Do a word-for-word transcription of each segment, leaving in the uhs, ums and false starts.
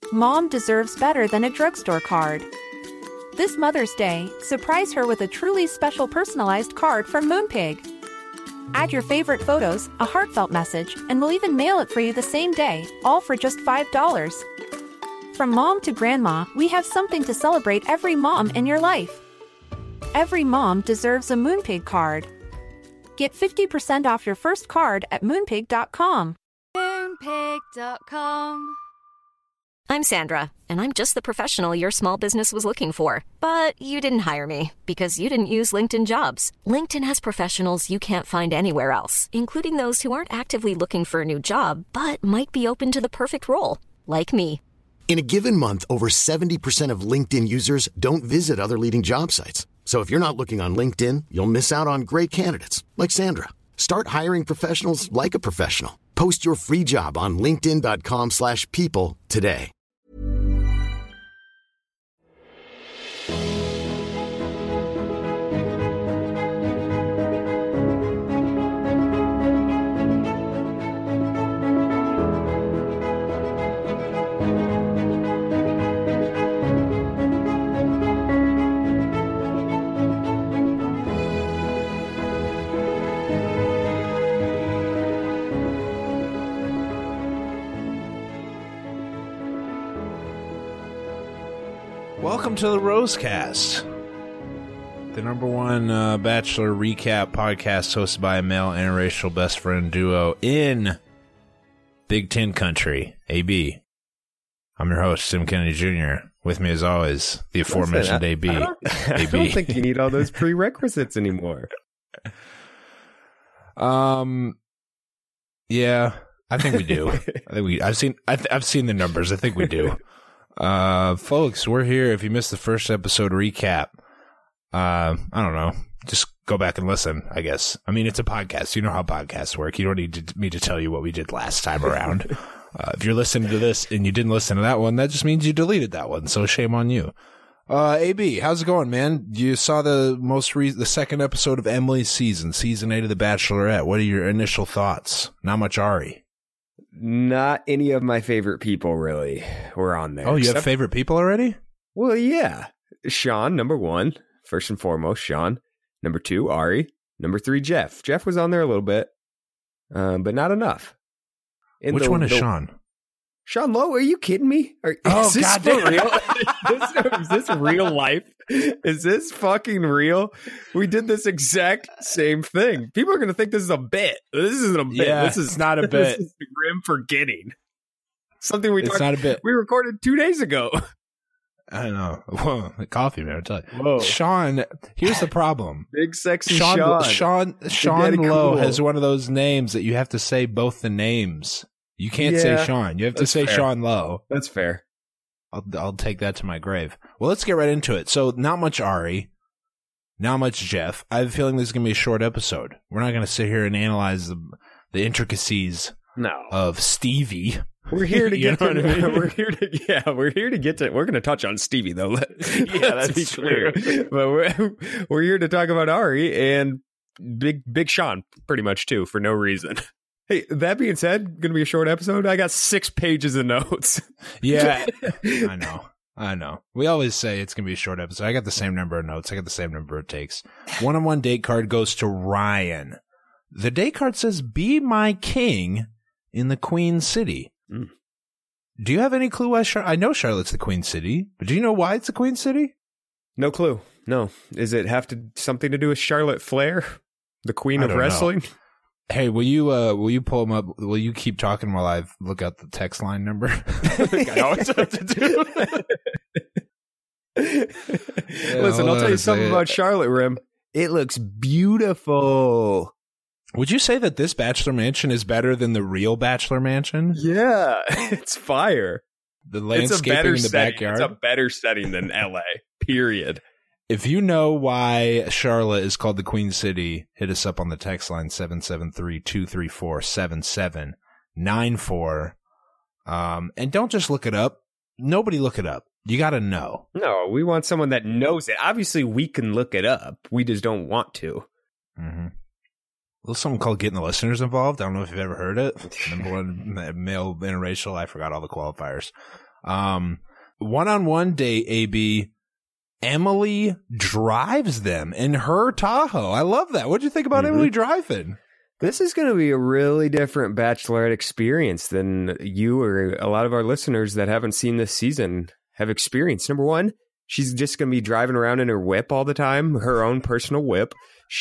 Mom deserves better than a drugstore card. This Mother's Day, surprise her with a truly special personalized card from Moonpig. Add your favorite photos, a heartfelt message, and we'll even mail it for you the same day, all for just five dollars. From mom to grandma, we have something to celebrate every mom in your life. Every mom deserves a Moonpig card. Get fifty percent off your first card at moonpig dot com. moonpig dot com. I'm Sandra, and I'm just the professional your small business was looking for. But you didn't hire me because you didn't use LinkedIn Jobs. LinkedIn has professionals you can't find anywhere else, including those who aren't actively looking for a new job, but might be open to the perfect role, like me. In a given month, over seventy percent of LinkedIn users don't visit other leading job sites. So if you're not looking on LinkedIn, you'll miss out on great candidates like Sandra. Start hiring professionals like a professional. Post your free job on linkedin dot com slash people today. Welcome to the Rosecast, the number one uh, Bachelor recap podcast hosted by a male interracial best friend duo in Big Ten country, A B. I'm your host, Tim Kennedy Junior With me, as always, the aforementioned Listen, I, A B. I don't, I A B. don't think you need all those prerequisites anymore. Um, yeah, I think we do. I think we. I've seen. I th- I've seen the numbers. I think we do. Uh, folks, we're here. If you missed the first episode recap, uh, I don't know. Just go back and listen, I guess. I mean, it's a podcast. You know how podcasts work. You don't need to, me to tell you what we did last time around. uh, if you're listening to this and you didn't listen to that one, that just means you deleted that one. So shame on you. Uh, A B, how's it going, man? You saw the most re- the second episode of Emily's season, season eight of The Bachelorette. What are your initial thoughts? Not much Ari. Not any of my favorite people, really, were on there. Oh, you Except, have favorite people already? Well, yeah. Sean, number one. First and foremost, Sean. Number two, Ari. Number three, Jeff. Jeff was on there a little bit, um, but not enough. In Which the, one is the, Sean? Sean Lowe, are you kidding me? Are, Oh, is this God for damn. real? is, this, is this real life? Is this fucking real? We did this exact same thing. People are going to think this is a bit. This isn't a bit. Yeah, this is it's not a bit. This is the grim forgetting. Something we It's talked, not a bit. we recorded two days ago. I know. Whoa, the coffee, man, I tell you. Whoa. Sean, here's the problem. Big sexy Sean Sean. Sean, Sean Daddy Lowe cool. has one of those names that you have to say both the names. You can't Yeah, say Sean. You have to that's say fair. Sean Lowe. That's fair. I'll, I'll take that to my grave. Well, let's get right into it. So, not much Ari, not much Jeff. I have a feeling this is going to be a short episode. We're not going to sit here and analyze the, the intricacies No. of Stevie. We're here to You get know to, what I mean? we're here to yeah, we're here to get to we're going to touch on Stevie though. Let, Yeah, let's that's be true. clear. But we're we're here to talk about Ari and Big Big Sean pretty much too for no reason. Hey, that being said, going to be a short episode. I got six pages of notes. Yeah, I know. I know. We always say it's going to be a short episode. I got the same number of notes. I got the same number of takes. One-on-one date card goes to Ryan. The date card says, "Be my king in the Queen City." Mm. Do you have any clue why Char- I know Charlotte's the Queen City, but do you know why it's the Queen City? No clue. No. Is it have to something to do with Charlotte Flair, the queen I of don't know. wrestling? Hey, will you uh, will you pull them up? Will you keep talking while I look up the text line number? I always have to do. Listen, hold I'll on tell a you something second. about Charlotte Rim. It looks beautiful. Would you say that this Bachelor Mansion is better than the real Bachelor Mansion? Yeah, it's fire. The It's a landscaping better in the setting. backyard. It's a better setting than L A. Period. If you know why Charlotte is called the Queen City, hit us up on the text line seven seven three, two three four, seven seven nine four. Um, and don't just look it up. Nobody look it up. You got to know. No, we want someone that knows it. Obviously, we can look it up. We just don't want to. Mm-hmm. There's something called Getting the Listeners Involved. I don't know if you've ever heard it. Number one, male, interracial. I forgot all the qualifiers. Um, one-on-one date, A B, Emily drives them in her Tahoe. I love that. What'd you think about mm-hmm. Emily driving? This is going to be a really different Bachelorette experience than you or a lot of our listeners that haven't seen this season have experienced. Number one, she's just going to be driving around in her whip all the time, her own personal whip.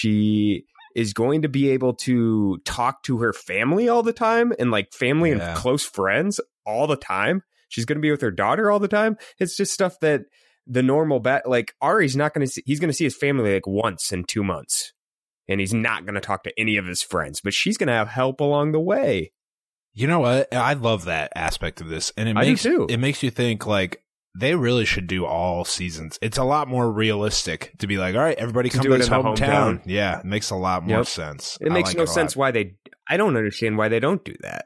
She is going to be able to talk to her family all the time and like family yeah. and close friends all the time. She's going to be with her daughter all the time. It's just stuff that the normal bat, like Ari's not going to see. He's going to see his family like once in two months. And he's not going to talk to any of his friends, but she's going to have help along the way. You know what? I love that aspect of this. And it I makes do too. It makes you think like they really should do all seasons. It's a lot more realistic to be like, all right, everybody come to, to this hometown. hometown. Yeah, it makes a lot more yep. sense. It I makes like no it sense why they, I don't understand why they don't do that.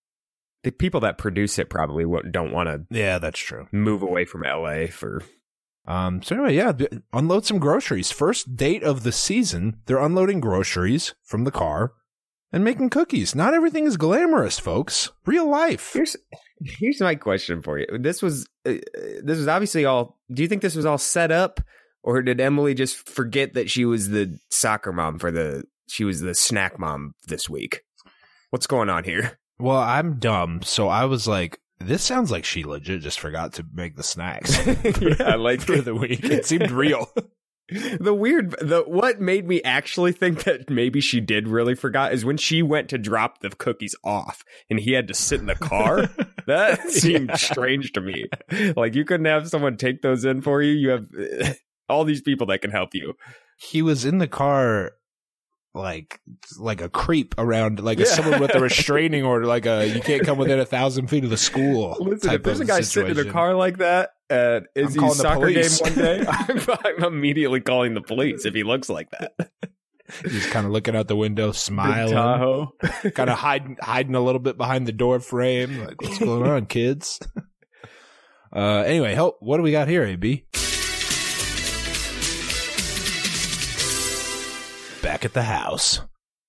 The people that produce it probably don't want to. Yeah, that's true. Move away from L A for. Um, so anyway, yeah, unload some groceries. First date of the season, they're unloading groceries from the car and making cookies. Not everything is glamorous, folks. Real life. Here's here's my question for you. This was uh, this was obviously all. Do you think this was all set up, or did Emily just forget that she was the soccer mom for the? She was the snack mom this week. What's going on here? Well, I'm dumb, so I was like, this sounds like she legit just forgot to make the snacks. Yeah, like for the week. It seemed real. The weird, the what made me actually think that maybe she did really forgot is when she went to drop the cookies off and he had to sit in the car. That seemed yeah. strange to me. Like you couldn't have someone take those in for you. You have uh, all these people that can help you. He was in the car. Like, like a creep around, like yeah. a, someone with a restraining order, like a you can't come within a thousand feet of the school. Listen, if there's a guy situation. sitting in a car like that at Izzy's soccer game one day, I'm, I'm immediately calling the police if he looks like that. He's kind of looking out the window, smiling, Tahoe. kind of hiding, hiding a little bit behind the door frame. Like, what's going on, kids? Uh, anyway, help. What do we got here, A B? Back at the house,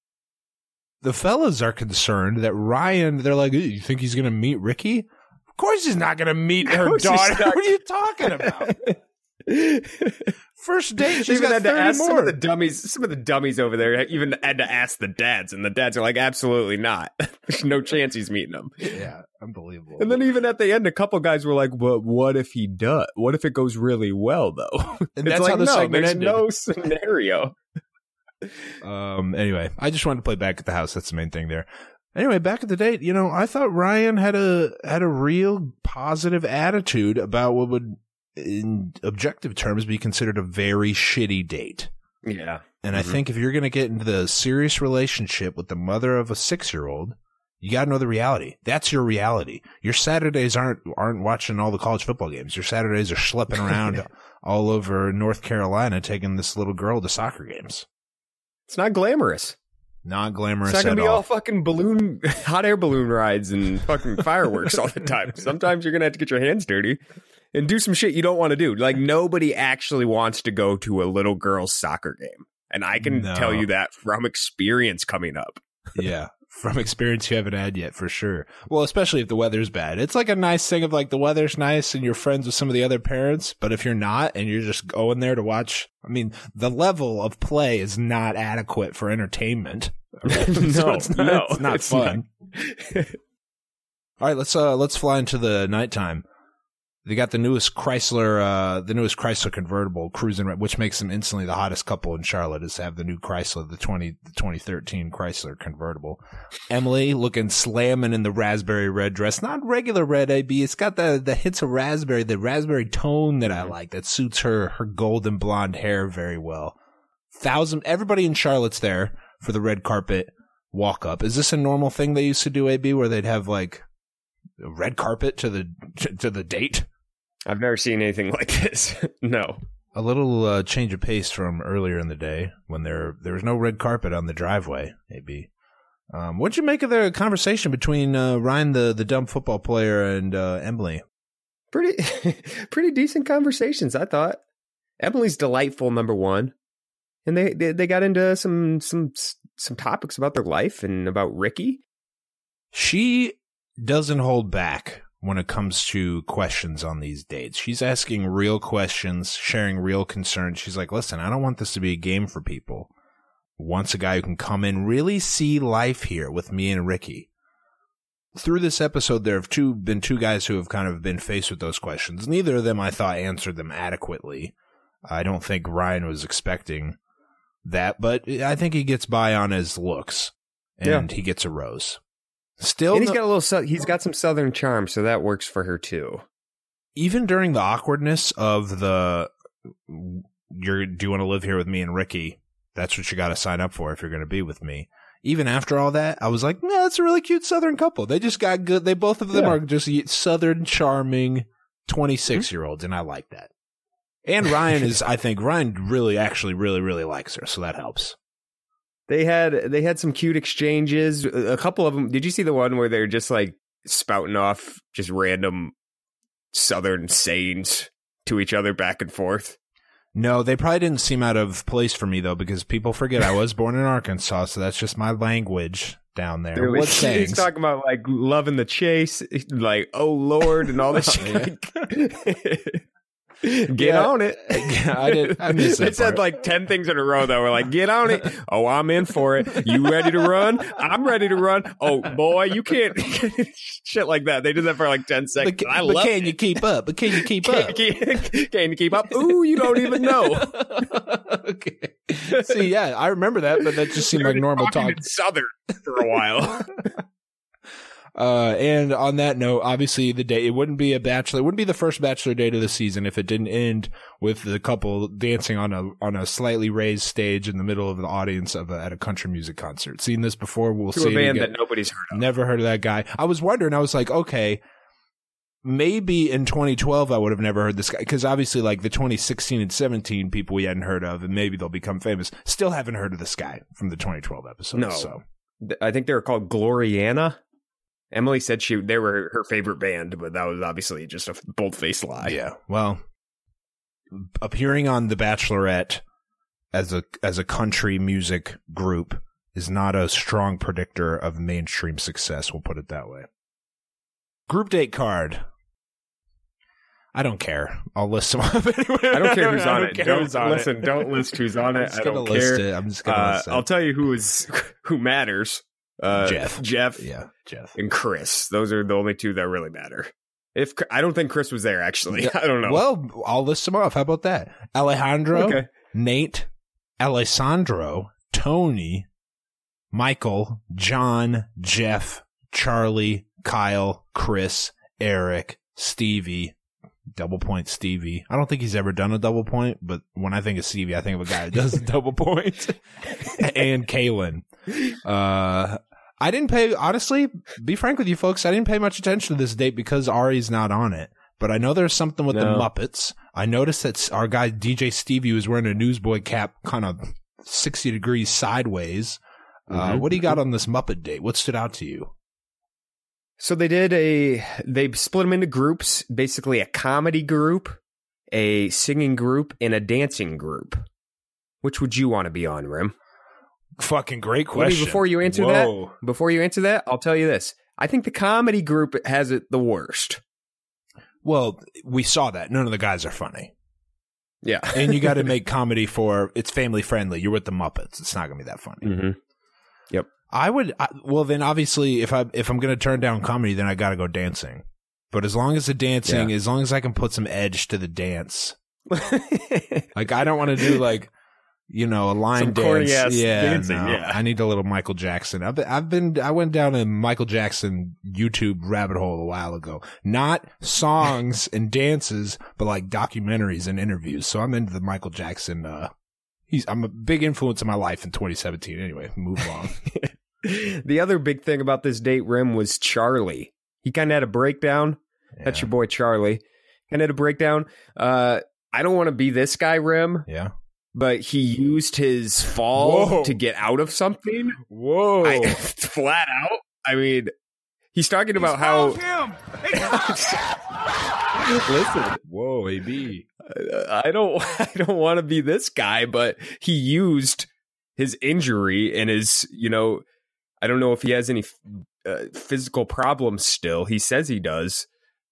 the fellas are concerned that Ryan, they're like, you think he's going to meet Ricky? Of course he's not going to meet her daughter. What are you talking about? First date, she's got thirty ask more. Some of the dummies, some of the dummies over there even had to ask the dads, and the dads are like, absolutely not. There's no chance he's meeting them. Yeah, unbelievable. And then even at the end, a couple guys were like, but what if he does? What if it goes really well, though? And that's like, how the no, segment there's ended. no scenario. Um. Anyway, I just wanted to play Back at the House. That's the main thing there. Anyway, back at the date, you know, I thought Ryan had a had a real positive attitude about what would, in objective terms, be considered a very shitty date. Yeah. And mm-hmm. I think if you're going to get into the serious relationship with the mother of a six-year-old, you got to know the reality. That's your reality. Your Saturdays aren't aren't watching all the college football games. Your Saturdays are schlepping around all over North Carolina taking this little girl to soccer games. It's not glamorous. Not glamorous at all. It's not going to be all fucking balloon, hot air balloon rides and fucking fireworks all the time. Sometimes you're going to have to get your hands dirty and do some shit you don't want to do. Like, nobody actually wants to go to a little girl's soccer game. And I can no. tell you that from experience coming up. Yeah. From experience you haven't had yet, for sure. Well, especially if the weather's bad. It's like a nice thing of like the weather's nice and you're friends with some of the other parents. But if you're not and you're just going there to watch, I mean, the level of play is not adequate for entertainment. no, so it's not, no, it's not it's fun. Not. All right, let's uh, let's fly into the nighttime. They got the newest Chrysler, uh, the newest Chrysler convertible cruising, which makes them instantly the hottest couple in Charlotte. Is to have the new Chrysler, the twenty, the twenty thirteen Chrysler convertible. Emily looking slamming in the raspberry red dress, not regular red. A B. It's got the the hits of raspberry, the raspberry tone that I like. That suits her her golden blonde hair very well. Thousand everybody in Charlotte's there for the red carpet walk up. Is this a normal thing they used to do, A B, where they'd have like a red carpet to the to the date? I've never seen anything like this. No. A little uh, change of pace from earlier in the day when there there was no red carpet on the driveway, maybe. Um, what'd you make of the conversation between uh, Ryan, the, the dumb football player, and uh, Emily? Pretty pretty decent conversations, I thought. Emily's delightful, number one. And they, they, they got into some some some topics about their life and about Ricky. She doesn't hold back when it comes to questions on these dates. She's asking real questions, sharing real concerns. She's like, listen, I don't want this to be a game for people. Wants a guy who can come in, really see life here with me and Ricky. Through this episode, there have two been two guys who have kind of been faced with those questions. Neither of them, I thought, answered them adequately. I don't think Ryan was expecting that, but I think he gets by on his looks, and yeah. he gets a rose. Still, and he's no- got a little. He's got some Southern charm, so that works for her too. Even during the awkwardness of the, you're do you want to live here with me and Ricky? That's what you got to sign up for if you're going to be with me. Even after all that, I was like, no, that's a really cute Southern couple. They just got good. They both of them yeah. are just Southern charming twenty-six year olds, and I like that. And Ryan is, I think Ryan really, actually, really, really likes her, so that helps. They had they had some cute exchanges. A couple of them. Did you see the one where they're just like spouting off just random Southern sayings to each other back and forth? No, they probably didn't seem out of place for me, though, because people forget I was born in Arkansas, so that's just my language down there. What sayings? He's talking about, like, loving the chase, like, oh, Lord, and all this shit. Get yeah, on it. I did. I missed that. It said like ten things in a row that were like, get on it. Oh, I'm in for it. You ready to run? I'm ready to run. Oh, boy, you can't. Shit like that. They did that for like ten seconds. But, I but love can it. you keep up? But can you keep can, up? Can, can you keep up? Ooh, you don't even know. Okay. See, yeah, I remember that, but that just seemed like normal talk. Southern for a while. Uh, and on that note, obviously the day, it wouldn't be a bachelor, it wouldn't be the first bachelor date of the season if it didn't end with the couple dancing on a, on a slightly raised stage in the middle of the audience of a, at a country music concert. Seen this before. We'll to see a band it again. that nobody's heard of. Never heard of that guy. I was wondering, I was like, okay, maybe in twenty twelve I would have never heard this guy, because obviously like the twenty sixteen and seventeen people we hadn't heard of, and maybe they'll become famous. Still haven't heard of this guy from the twenty twelve episode. No. So. I think they were called Gloriana. Emily said she they were her favorite band, but that was obviously just a bold-faced lie. Yeah, well, appearing on The Bachelorette as a as a country music group is not a strong predictor of mainstream success, we'll put it that way. Group date card. I don't care. I'll list them up anyway. I don't care who's on don't it. Don't on listen. It. Don't list who's on it. I don't list care. It. I'm just gonna uh, list it. I'll tell you who is who matters. Uh, Jeff, Jeff, yeah, Jeff, and Chris. Those are the only two that really matter. If I don't think Chris was there, actually, I don't know. Well, I'll list them off. How about that? Alejandro, okay. Nate, Alessandro, Tony, Michael, John, Jeff, Charlie, Kyle, Chris, Eric, Stevie. Double point Stevie. I don't think he's ever done a double point, but when I think of Stevie, I think of a guy that does a double point. And Kaylin. Uh, I didn't pay, honestly, be frank with you folks, I didn't pay much attention to this date because Ari's not on it. But I know there's something with no. the Muppets. I noticed that our guy D J Stevie was wearing a newsboy cap kind of sixty degrees sideways. Uh, mm-hmm. What do you got on this Muppet date? What stood out to you? So they did a, they split them into groups, basically a comedy group, a singing group, and a dancing group. Which would you want to be on, Rim? Fucking great question. Maybe before you answer Whoa. that, before you answer that, I'll tell you this. I think the comedy group has it the worst. Well, we saw that. None of the guys are funny. Yeah. And you got to make comedy for, it's family friendly. You're with the Muppets. It's not going to be that funny. Mm-hmm. Yep. I would, I, well, then obviously, if I if I'm gonna turn down comedy, then I gotta go dancing. But as long as the dancing, yeah. as long as I can put some edge to the dance, like I don't want to do like, you know, a line some dance. Corny ass yeah, dancing, no, yeah. I need a little Michael Jackson. I've been, I've been, I went down a Michael Jackson YouTube rabbit hole a while ago. Not songs and dances, but like documentaries and interviews. So I'm into the Michael Jackson. Uh, he's, I'm a big influence in my life in twenty seventeen. Anyway, move along. The other big thing about this date, Rim, was Charlie. He kind of had a breakdown. Yeah. That's your boy Charlie. Kind of had a breakdown. Uh, I don't want to be this guy, Rim. Yeah. But he used his fall Whoa. to get out of something. Whoa. I, flat out. I mean, he's talking about how... him. Listen. Whoa, A B. I don't, I don't want to be this guy, but he used his injury and his, you know... I don't know if he has any uh, physical problems still. He says he does.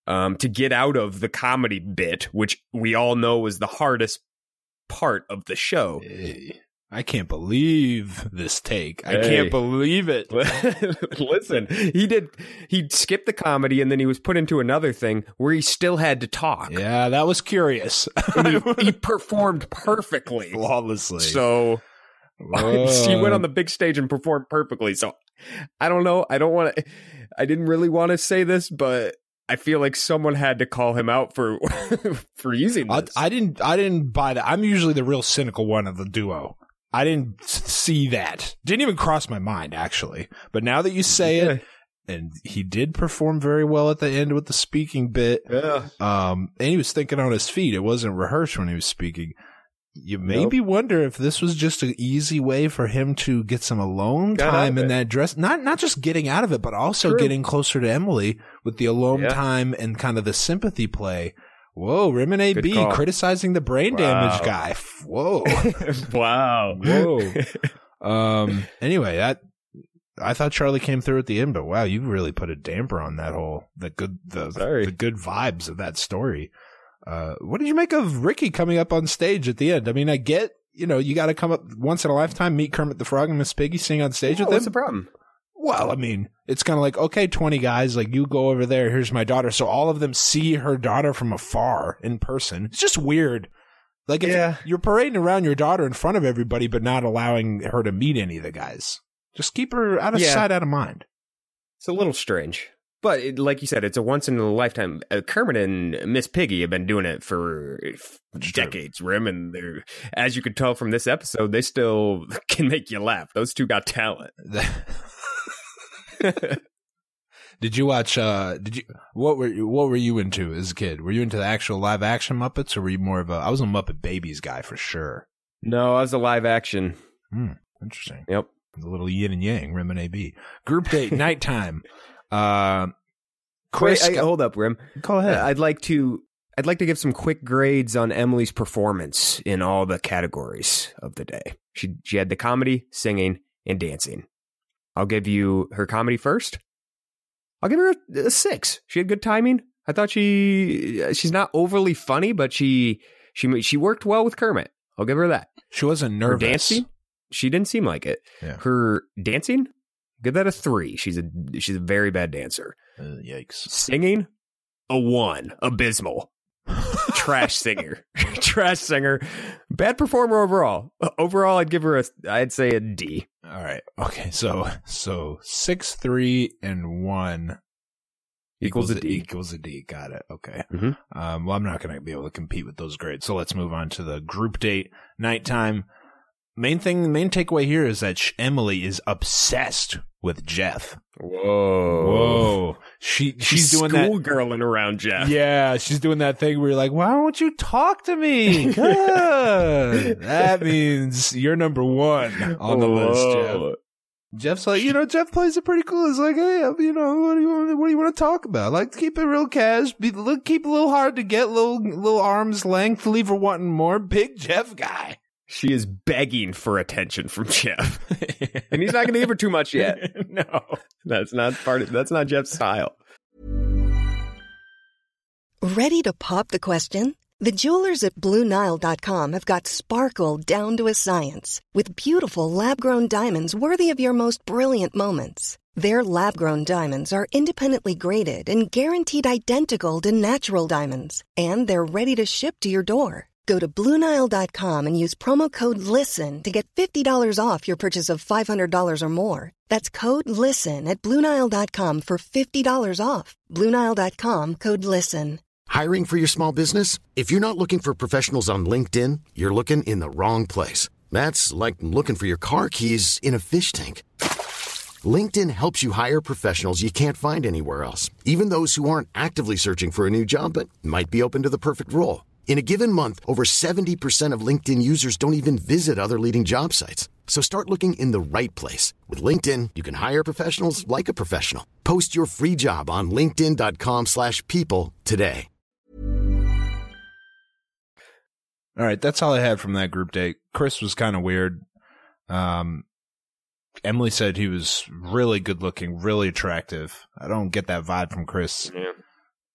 um, to get out of the comedy bit, which we all know was the hardest part of the show. Hey, I can't believe this take. I Hey. can't believe it. Listen, he did. He skipped the comedy, and then he was put into another thing where he still had to talk. Yeah, that was curious. And he, he performed perfectly, Flawlessly. So he went on the big stage and performed perfectly. So I don't know. I don't want to. I didn't really want to say this, but I feel like someone had to call him out for for using this. I, I didn't. I didn't buy that. I'm usually the real cynical one of the duo. I didn't see that. Didn't even cross my mind, actually. But now that you say Yeah. it, and he did perform very well at the end with the speaking bit. Yeah. Um, and he was thinking on his feet. It wasn't rehearsed when he was speaking. You maybe wonder if this was just an easy way for him to get some alone Got out time of in it. that dress. Not not just getting out of it, but also True. getting closer to Emily with the alone Yeah. time and kind of the sympathy play. Whoa, Rimmon A B Good call. criticizing the brain Wow. damage guy. Whoa. Wow. Whoa. Um. Anyway, that I thought Charlie came through at the end, but wow, you really put a damper on that whole the good the Sorry. the good vibes of that story. Uh, what did you make of Ricky coming up on stage at the end? I mean, I get you know you got to come up once in a lifetime, meet Kermit the Frog and Miss Piggy, sing on stage Yeah, with what's them. the problem? Well, I mean, it's kind of like, okay, twenty guys, like you go over there, here's my daughter. So all of them see her daughter from afar in person. It's just weird. Like if Yeah. you're parading around your daughter in front of everybody, but not allowing her to meet any of the guys. Just keep her out of Yeah. sight, out of mind. It's a little strange. But it, like you said, it's a once in a lifetime. Uh, Kermit and Miss Piggy have been doing it for That's true. decades, Rim. And they're, as you could tell from this episode, they still can make you laugh. Those two got talent. Did you watch, uh, did you, what were you, what were you into as a kid? Were you into the actual live action Muppets or were you more of a, I was a Muppet Babies guy for sure. No, I was a live action. Hmm, interesting. Yep. A little yin and yang, Rim and A B. Group date, nighttime. Uh, Chris, Wait, I- hold up, Rim. go ahead. Uh, I'd like to. I'd like to give some quick grades on Emily's performance in all the categories of the day. She she had the comedy, singing, and dancing. I'll give you her comedy first. I'll give her a, a six. She had good timing. I thought she she's not overly funny, but she she she worked well with Kermit. I'll give her that. She wasn't Her nervous. dancing, she didn't seem like it. Yeah. Her dancing, give that a three. She's a she's a very bad dancer. Uh, yikes. Singing, a one. Abysmal. Trash singer. Trash singer. Bad performer overall. Overall, I'd give her a, I'd say a D. All right. Okay. So, so six, three, and one Equals a D. Equals a D. Got it. Okay. Mhm. Um, well, I'm not going to be able to compete with those grades. So let's move on to the group date, nighttime. Main thing, main takeaway here is that sh- Emily is obsessed with Jeff. Whoa. Whoa. She, she's, doing that. Schoolgirling around Jeff. Yeah, she's doing that thing where you're like, why won't you talk to me? Good. That means you're number one on the list, Jeff. Jeff's like, you know, Jeff plays it pretty cool. It's like, hey, you know, what do you want? What do you want to talk about? Like, keep it real cash. Be, look, keep it a little hard to get, little, little arm's length. Leave her wanting more. Big Jeff guy. She is begging for attention from Jeff. And he's not going to give her too much yet. No, That's not part of, that's not Jeff's style. Ready to pop the question? The jewelers at Blue Nile dot com have got sparkle down to a science with beautiful lab-grown diamonds worthy of your most brilliant moments. Their lab-grown diamonds are independently graded and guaranteed identical to natural diamonds, and they're ready to ship to your door. Go to Blue Nile dot com and use promo code LISTEN to get fifty dollars off your purchase of five hundred dollars or more. That's code LISTEN at Blue Nile dot com for fifty dollars off. Blue Nile dot com, code LISTEN. Hiring for your small business? If you're not looking for professionals on LinkedIn, you're looking in the wrong place. That's like looking for your car keys in a fish tank. LinkedIn helps you hire professionals you can't find anywhere else, even those who aren't actively searching for a new job but might be open to the perfect role. In a given month, over seventy percent of LinkedIn users don't even visit other leading job sites. So start looking in the right place. With LinkedIn, you can hire professionals like a professional. Post your free job on linkedin dot com slash people today. all right, that's all I had from that group date. Chris was kind of weird. Um, Emily said he was really good looking, really attractive. I don't get that vibe from Chris. Yeah.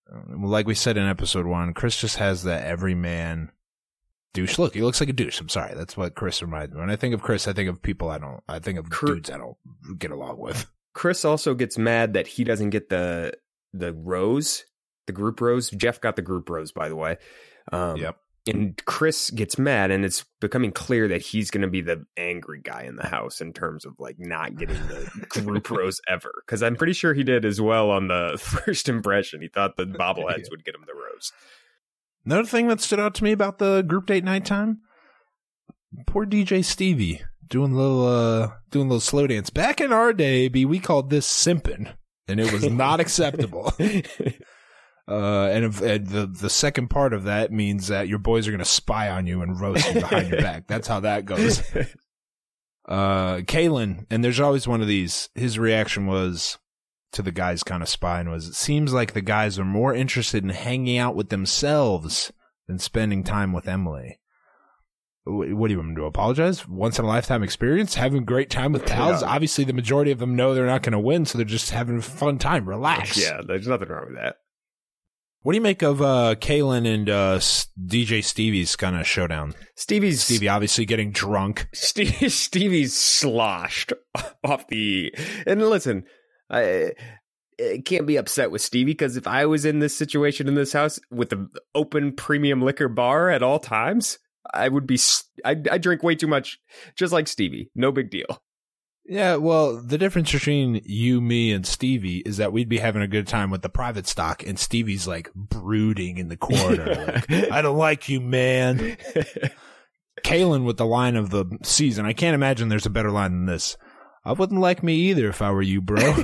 Like we said in episode one, Chris just has that everyman douche look. He looks like a douche. I'm sorry. That's what Chris reminds me. When I think of Chris, I think of people I don't, I think of Cr- dudes I don't get along with. Chris also gets mad that he doesn't get the, the rose, the group rose. Jeff got the group rose, by the way. Um, yep. And Chris gets mad, and it's becoming clear that he's going to be the angry guy in the house in terms of like not getting the group rose ever. Because I'm pretty sure he did as well on the first impression. He thought the bobbleheads yeah. would get him the rose. Another thing that stood out to me about the group date nighttime, poor D J Stevie doing a little, uh, doing a little slow dance. Back in our day, B, we called this simping, and it was not acceptable. Uh, and, if, and the the second part of that means that your boys are going to spy on you and roast you behind your back. That's how that goes. Uh, Kalen, and there's always one of these, his reaction was to the guys kind of spying was, it seems like the guys are more interested in hanging out with themselves than spending time with Emily. What do you want me to apologize? Once in a lifetime experience, having a great time with pals. Yeah. Obviously, the majority of them know they're not going to win, so they're just having a fun time. Relax. Yeah, there's nothing wrong with that. What do you make of uh, Kalen and uh, D J Stevie's kind of showdown? Stevie's Stevie obviously getting drunk. Stevie, Stevie's sloshed off the. And listen, I, I can't be upset with Stevie because if I was in this situation in this house with the open premium liquor bar at all times, I would be. I I drink way too much, just like Stevie. No big deal. Yeah, well, the difference between you, me, and Stevie is that we'd be having a good time with the private stock, and Stevie's like brooding in the corner. Like, I don't like you, man. Kalen with the line of the season. I can't imagine there's a better line than this. I wouldn't like me either if I were you, bro.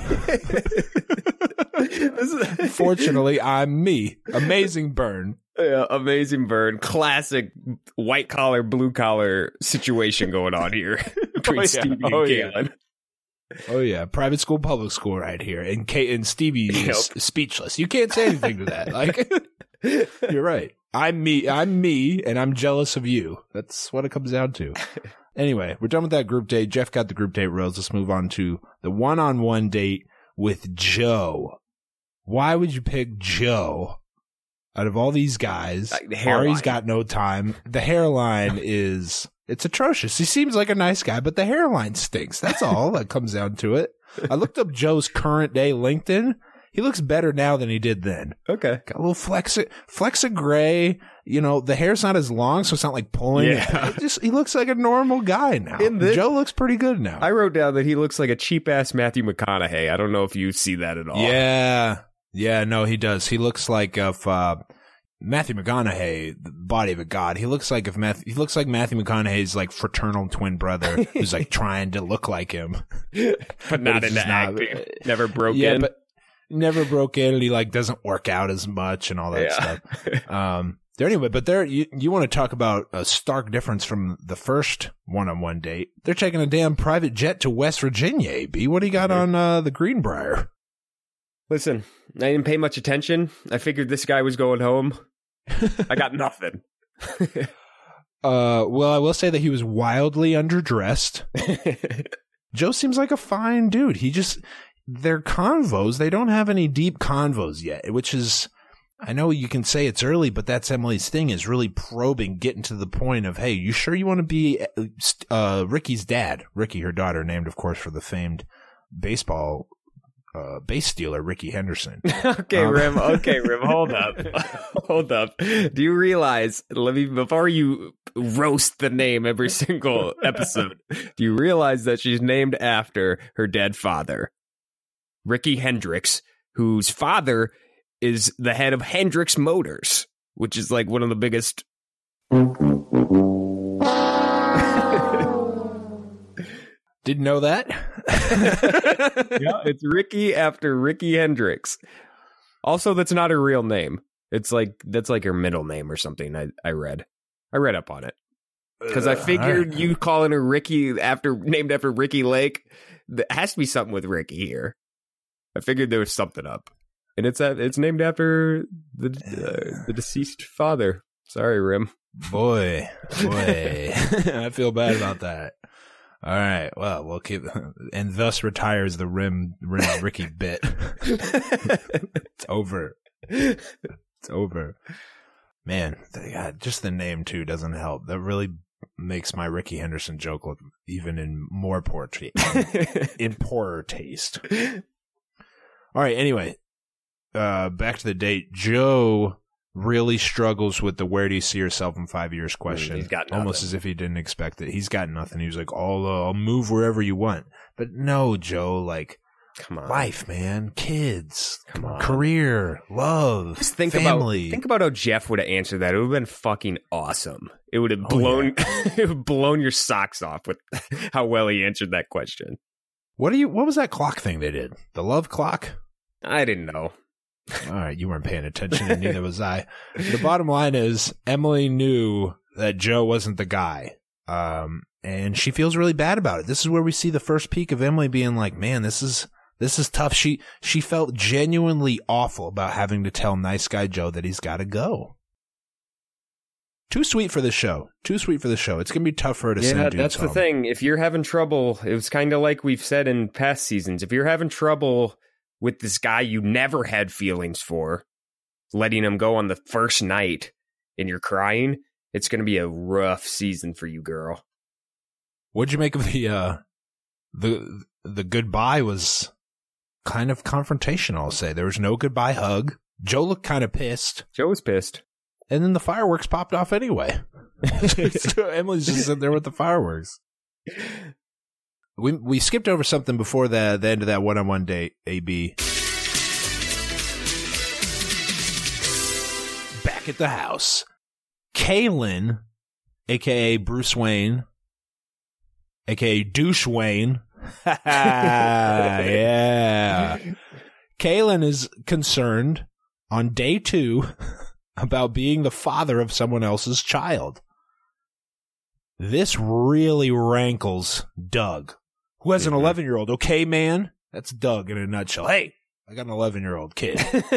Fortunately, I'm me. Amazing burn. Yeah, amazing burn. Classic white collar, blue collar situation going on here between oh, yeah. Stevie and oh, Kalen. Yeah. Oh yeah, private school, public school, right here, and Kate and Stevie yep. is speechless. You can't say anything to that. Like, you're right. I'm me. I'm me, and I'm jealous of you. That's what it comes down to. Anyway, we're done with that group date. Jeff got the group date rose. Let's move on to the one-on-one date with Joe. Why would you pick Joe? Out of all these guys, the Ari's got no time. The hairline is, it's atrocious. He seems like a nice guy, but the hairline stinks. That's all that comes down to it. I looked up Joe's current day LinkedIn. He looks better now than he did then. Okay. Got a little flecks of, flecks of gray. You know, the hair's not as long, so it's not like pulling. Yeah. It just, he looks like a normal guy now. The, Joe looks pretty good now. I wrote down that he looks like a cheap-ass Matthew McConaughey. I don't know if you see that at all. Yeah. Yeah, no, he does. He looks like if uh, Matthew McConaughey, the body of a god. He looks like if Matthew, he looks like Matthew McConaughey's like fraternal twin brother who's like trying to look like him, but not into acting. Not, never broke yeah, in. But never broke in, and he like doesn't work out as much and all that yeah. stuff. Um, there anyway, but there you you want to talk about a stark difference from the first one-on-one date? They're taking a damn private jet to West Virginia. A B, what do you got on uh, the Greenbrier? Listen, I didn't pay much attention. I figured this guy was going home. I got nothing. uh, well, I will say that he was wildly underdressed. Joe seems like a fine dude. He just, their convos, they don't have any deep convos yet, which is, I know you can say it's early, but that's Emily's thing, is really probing, getting to the point of, hey, you sure you want to be uh, Ricky's dad? Ricky, her daughter, named, of course, for the famed baseball Uh, base stealer Ricky Henderson. okay, um, Rim. Okay, Rim. Hold up. Hold up. Do you realize, let me, before you roast the name every single episode, do you realize that she's named after her dead father, Ricky Hendricks, whose father is the head of Hendricks Motors, which is like one of the biggest. Didn't know that. Yeah, it's Ricky after Ricky Hendricks. Also, that's not her real name. It's like that's like her middle name or something. I, I read. I read up on it because I figured uh, you calling her Ricky after named after Ricky Lake. There has to be something with Ricky here. I figured there was something up, and it's at, it's named after the uh, the deceased father. Sorry, Rim. Boy, boy, I feel bad about that. All right, well, we'll keep, and thus retires the Rim, Rim Ricky bit. It's over. It's over. Man, God, just the name, too, doesn't help. That really makes my Ricky Henderson joke look even in more poor t- in poorer taste. All right, anyway, uh, back to the date. Joe really struggles with the where do you see yourself in five years question. He's got nothing. Almost as if he didn't expect it. He's got nothing. He was like, oh, uh, I'll move wherever you want. But no, Joe, like, come on, life, man, kids, come on, career, love, Just think family. About, think about how Jeff would have answered that. It would have been fucking awesome. It would have blown, oh, yeah. it would have blown your socks off with how well he answered that question. What do you? What was that clock thing they did? The love clock? I didn't know. All right, you weren't paying attention, and neither was I. The bottom line is Emily knew that Joe wasn't the guy, um, and she feels really bad about it. This is where we see the first peak of Emily being like, "Man, this is this is tough." She she felt genuinely awful about having to tell nice guy Joe that he's got to go. Too sweet for the show. Too sweet for the show. It's gonna be tough for her to send Yeah, dudes that's the home. thing. If you're having trouble, it was kind of like we've said in past seasons. If you're having trouble with this guy you never had feelings for, letting him go on the first night, and you're crying, it's going to be a rough season for you, girl. What'd you make of the uh, the the goodbye? Was kind of confrontational. I'll say there was no goodbye hug. Joe looked kind of pissed. Joe was pissed. And then the fireworks popped off anyway. So Emily's just sitting there with the fireworks. We we skipped over something before the, the end of that one-on-one date, A B. Back at the house. Kaylin, a k a. Bruce Wayne, a k a. Douche Wayne. Yeah. Kaylin is concerned on day two about being the father of someone else's child. This really rankles Doug, who has an eleven-year-old. Okay, man? That's Doug in a nutshell. Hey, I got an eleven-year-old kid.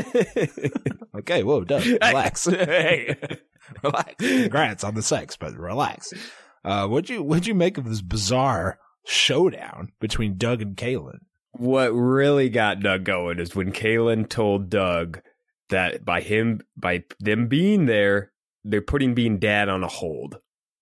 Okay, whoa, Doug, relax. Hey, relax. Congrats on the sex, but relax. Uh, what'd you, what'd you make of this bizarre showdown between Doug and Kaylin? What really got Doug going is when Kaylin told Doug that by him, by them being there, they're putting being dad on a hold.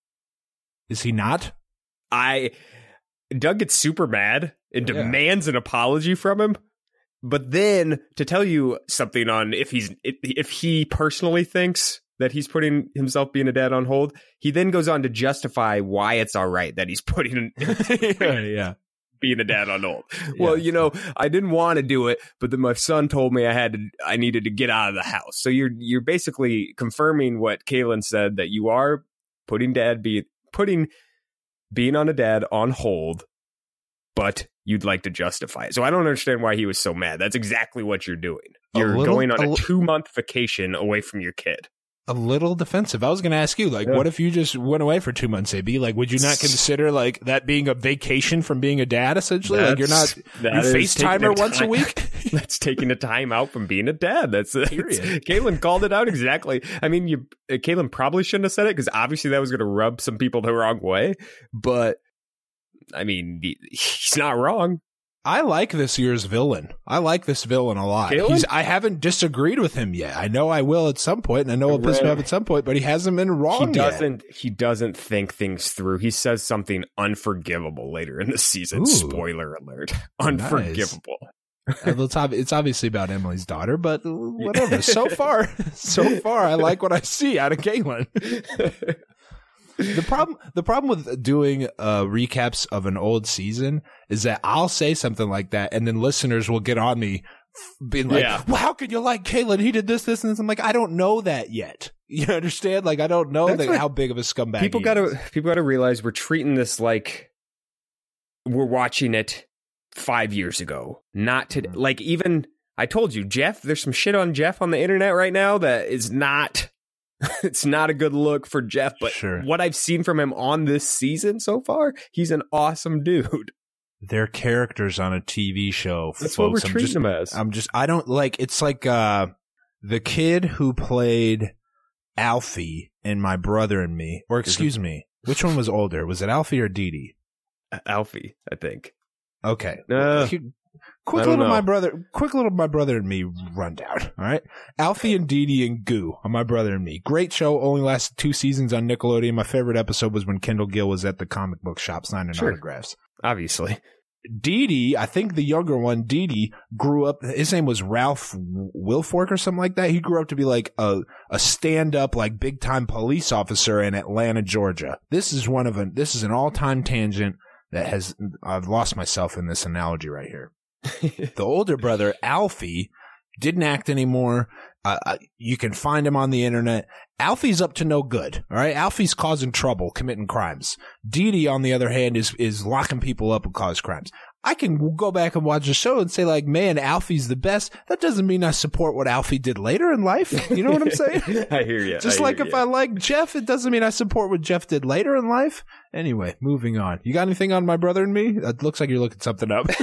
Is he not? I, Doug gets super mad and Yeah. demands an apology from him. But then to tell you something on if he's, if he personally thinks that he's putting himself being a dad on hold, he then goes on to justify why it's all right that he's putting yeah, yeah. being a dad on hold. Yeah. Well, you know, I didn't want to do it, but then my son told me I had to, I needed to get out of the house. So you're you're basically confirming what Kaylin said, that you are putting dad be putting being on a dad on hold, but you'd like to justify it. So I don't understand why he was so mad. That's exactly what you're doing. A You're little- going on a a li- two month vacation away from your kid. A little defensive. I was going to ask you, like, Yeah. what if you just went away for two months, A B? Like, would you not consider, like, that being a vacation from being a dad, essentially? Like, you're not, That you is FaceTime taking her a once a time- week? That's taking a time out from being a dad. That's it. Period. Kaylin called it out exactly. I mean, you, uh, Kaylin probably shouldn't have said it because obviously that was going to rub some people the wrong way. But I mean, he- he's not wrong. I like this year's villain. I like this villain a lot. Kaylin? He's, I haven't disagreed with him yet. I know I will at some point, and I know I'll piss him off at some point, but he hasn't been wrong He yet. doesn't. He doesn't think things through. He says something unforgivable later in the season. Ooh. Spoiler alert: unforgivable. Uh, It's ob- it's obviously about Emily's daughter, but whatever. So far, so far, I like what I see out of Kaylin. The problem, the problem with doing uh, recaps of an old season is that I'll say something like that, and then listeners will get on me, being like, Yeah. "Well, how can you like Kaylin? He did this, this, and this." I'm like, I don't know that yet. You understand? Like, I don't know That's that, what- how big of a scumbag People he got is. to. People got to realize we're treating this like we're watching it five years ago, not to Mm-hmm. like even. I told you, Jeff. There's some shit on Jeff on the internet right now that is not. It's not a good look for Jeff, but Sure. what I've seen from him on this season so far, he's an awesome dude. They're characters on a T V show. That's what we're folks. I'm treating just- him as. I'm just, I don't like, it's like, uh, the kid who played Alfie in My Brother and Me, or excuse me, which one was older? Was it Alfie or Dee Dee? Alfie, I think. Okay. Uh, He- quick I don't little know. my brother, quick little my brother and me rundown. All right, Alfie and Dee Dee and Goo on My Brother and Me. Great show. Only lasted two seasons on Nickelodeon. My favorite episode was when Kendall Gill was at the comic book shop signing Sure. autographs. Obviously. Dee Dee, I think the younger one, Dee Dee, grew up, his name was Ralph Wilfork or something like that. He grew up to be like a, a stand-up, like big-time police officer in Atlanta, Georgia. This is one of a, this is an all-time tangent that has, I've lost myself in this analogy right here. The older brother, Alfie, didn't act anymore. Uh, you can find him on the internet. Alfie's up to no good. All right. Alfie's causing trouble, committing crimes. Dee Dee, on the other hand, is, is locking people up and cause crimes. I can go back and watch the show and say like, man, Alfie's the best. That doesn't mean I support what Alfie did later in life. You know what I'm saying? I hear you. Just I like hear if you. I like Jeff, it doesn't mean I support what Jeff did later in life. Anyway, moving on. You got anything on My Brother and Me? It looks like you're looking something up.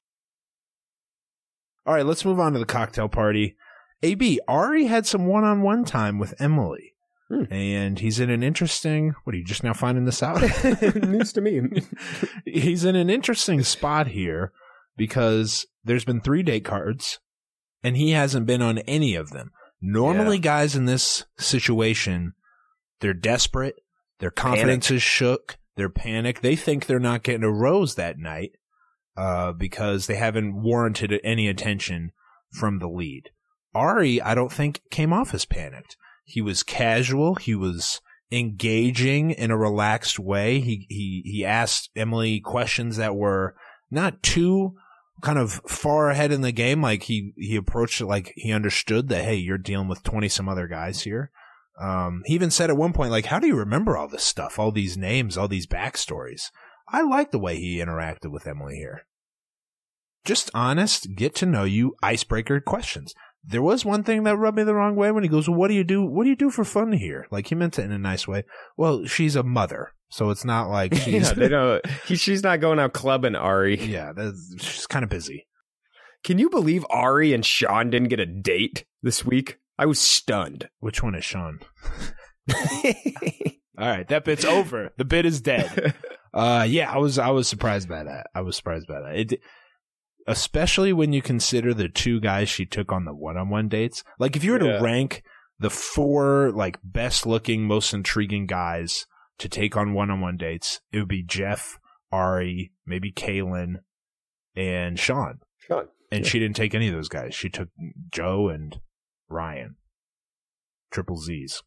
All right, let's move on to the cocktail party. A B, Ari had some one-on-one time with Emily. Hmm. And he's in an interesting, what are you just now finding this out? News to me. He's in an interesting spot here because there's been three date cards and he hasn't been on any of them. Normally yeah. guys in this situation, they're desperate. Their confidence Panic. is shook. They're panicked. They think they're not getting a rose that night uh, because they haven't warranted any attention from the lead. Ari, I don't think, came off as panicked. He was casual. He was engaging in a relaxed way. He he he asked Emily questions that were not too kind of far ahead in the game. Like he he approached it like he understood that, hey, you're dealing with twenty some other guys here. Um, he even said at one point, like, how do you remember all this stuff, all these names, all these backstories? I like the way he interacted with Emily here. Just honest, get to know you, icebreaker questions. There was one thing that rubbed me the wrong way when he goes, well, what do you do? What do you do for fun here? Like, he meant it in a nice way. Well, she's a mother, so it's not like she's... yeah, they don't, he, she's not going out clubbing, Ari. Yeah, that's, she's kind of busy. Can you believe Ari and Sean didn't get a date this week? I was stunned. Which one is Sean? All right, that bit's over. The bit is dead. Uh, yeah, I was I was surprised by that. I was surprised by that. It, especially when you consider the two guys she took on the one-on-one dates. Like, if you were to yeah. rank the four like best-looking, most intriguing guys to take on one-on-one dates, it would be Jeff, Ari, maybe Kaylin, and Sean. Sean. And yeah. she didn't take any of those guys. She took Joe and Ryan. Triple Z's.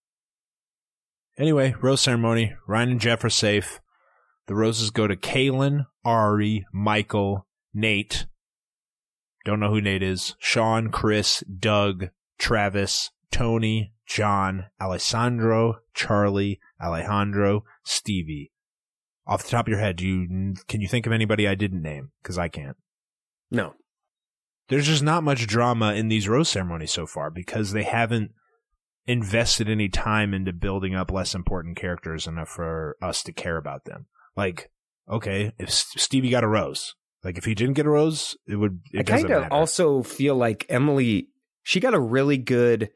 Anyway, rose ceremony. Ryan and Jeff are safe. The roses go to Kaylin, Ari, Michael, Nate. Don't know who Nate is. Sean, Chris, Doug, Travis, Tony, John, Alessandro, Charlie, Alejandro, Stevie. Off the top of your head, do you can you think of anybody I didn't name? Because I can't. No. There's just not much drama in these rose ceremonies so far because they haven't invested any time into building up less important characters enough for us to care about them. Like, okay, if Stevie got a rose, like if he didn't get a rose, it would. It I doesn't kind of matter. also feel like Emily, she got a really good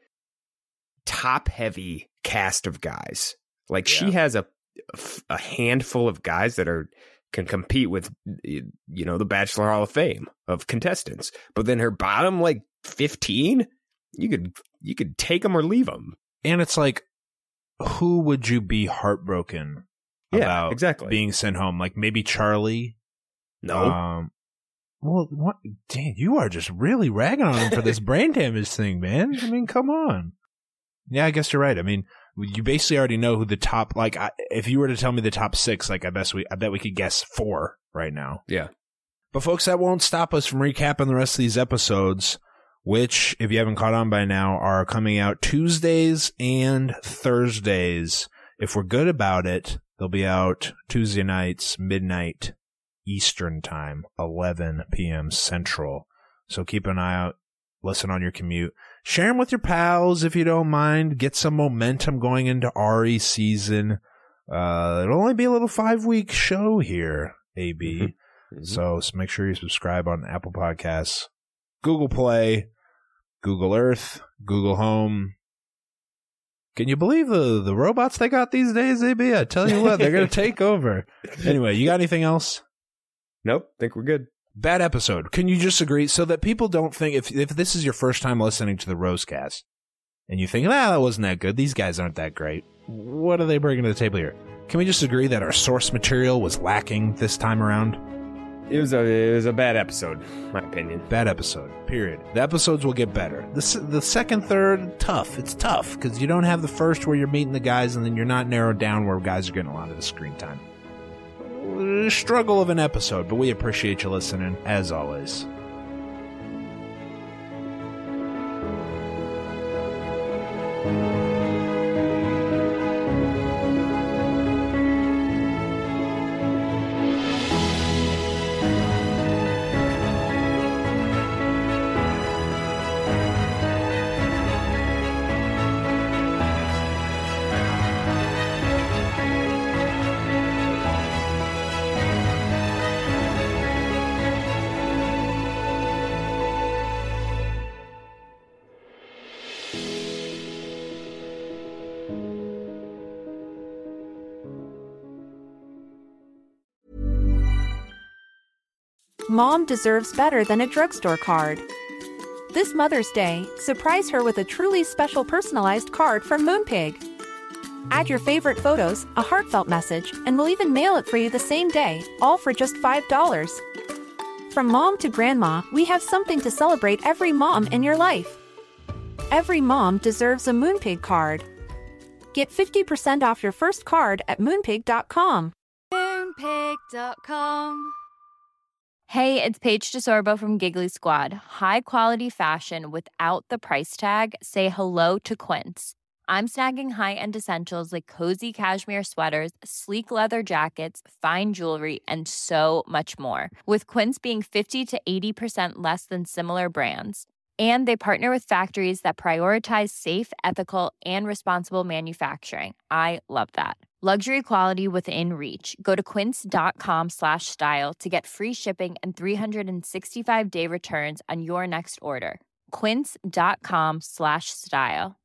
top-heavy cast of guys. Like Yeah. she has a a handful of guys that are can compete with, you know, the Bachelor Hall of Fame of contestants. But then her bottom, like fifteen, you could you could take them or leave them. And it's like, who would you be heartbroken Yeah, about exactly. being sent home? Like maybe Charlie. No. Um, well, what? Dang, you are just really ragging on him for this brain damage thing, man. I mean, come on. Yeah, I guess you're right. I mean, you basically already know who the top. Like, I, if you were to tell me the top six, like I bet we, I bet we could guess four right now. Yeah. But folks, that won't stop us from recapping the rest of these episodes, which, if you haven't caught on by now, are coming out Tuesdays and Thursdays. If we're good about it, they'll be out Tuesday nights, midnight Eastern time, eleven p.m. Central. So keep an eye out. Listen on your commute. Share them with your pals if you don't mind. Get some momentum going into Ari's season. Uh, it'll only be a little five-week show here, A B. Mm-hmm. Mm-hmm. So, so make sure you subscribe on Apple Podcasts, Google Play, Google Earth, Google Home. Can you believe the, the robots they got these days, A B? I tell you what, they're going to take over. Anyway, you got anything else? Nope. Think we're good. Bad episode. Can you just agree so that people don't think, if if this is your first time listening to the Rosecast and you think, ah, that wasn't that good, these guys aren't that great, what are they bringing to the table here? Can we just agree that our source material was lacking this time around? It was a it was a bad episode, my opinion. Bad episode, period. The episodes will get better. The, the second, third, tough. It's tough because you don't have the first where you're meeting the guys and then you're not narrowed down where guys are getting a lot of the screen time. Struggle of an episode, but we appreciate you listening, as always. Mom deserves better than a drugstore card. This Mother's Day, surprise her with a truly special personalized card from Moonpig. Add your favorite photos, a heartfelt message, and we'll even mail it for you the same day, all for just five dollars. From mom to grandma, we have something to celebrate every mom in your life. Every mom deserves a Moonpig card. Get fifty percent off your first card at moonpig dot com. Moonpig dot com. Hey, it's Paige DeSorbo from Giggly Squad. High quality fashion without the price tag. Say hello to Quince. I'm snagging high-end essentials like cozy cashmere sweaters, sleek leather jackets, fine jewelry, and so much more. With Quince being fifty to eighty percent less than similar brands. And they partner with factories that prioritize safe, ethical, and responsible manufacturing. I love that. Luxury quality within reach. Go to quince.com slash style to get free shipping and three sixty-five day returns on your next order. Quince.com slash style.